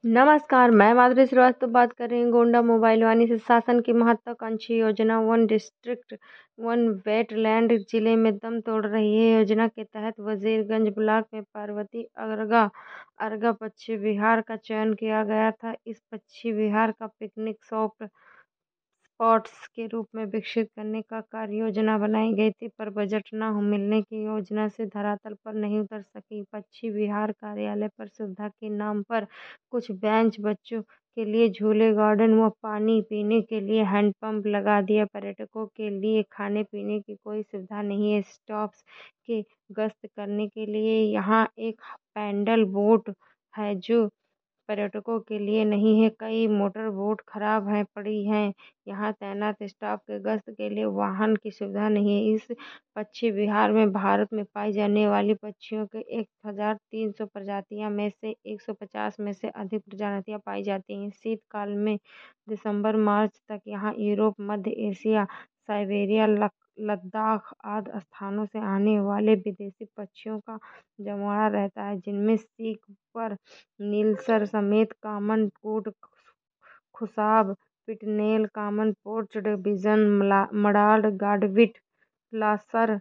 नमस्कार, मैं माधुरी श्रीवास्तव बात कर रही हूँ गोंडा मोबाइल वाणी से। शासन की महत्वाकांक्षी योजना वन डिस्ट्रिक्ट वन वेटलैंड जिले में दम तोड़ रही है। योजना के तहत वजीरगंज ब्लॉक में पार्वती अरगा अरगा पक्षी विहार का चयन किया गया था। इस पक्षी विहार का पिकनिक स्पॉट्स के रूप में विकसित करने का कार्य योजना बनाई गई थी, पर बजट न मिलने की योजना से धरातल पर नहीं उतर सकी। पक्षी विहार कार्यालय पर सुविधा के नाम पर कुछ बेंच, बच्चों के लिए झूले, गार्डन व पानी पीने के लिए हैंडपंप लगा दिया। पर्यटकों के लिए खाने पीने की कोई सुविधा नहीं है। स्टॉप्स के गश्त करने के लिए यहाँ एक पैडल बोट है जो पर्यटकों के लिए नहीं है। कई मोटर बोट खराब हैं पड़ी हैं। यहाँ तैनात स्टाफ के गश्त के लिए वाहन की सुविधा नहीं है। इस पक्षी विहार में भारत में पाई जाने वाली पक्षियों के 1300 प्रजातियां में से 150 में से अधिक प्रजातियां पाई जाती हैं। शीतकाल में दिसंबर मार्च तक यहाँ यूरोप, मध्य एशिया, साइबेरिया, लद्दाख आदि स्थानों से आने वाले विदेशी पक्षियों का जमावड़ा रहता है, जिनमें सीक पर नीलसर समेत कॉमन कोड, खुशाब, पिटनेल, कॉमन पोर्च्ड पिजन, मडाल, गॉडविट, लासर,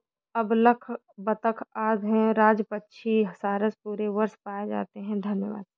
अबलख, बतख आदि हैं। राज पक्षी सारस पूरे वर्ष पाए जाते हैं। धन्यवाद।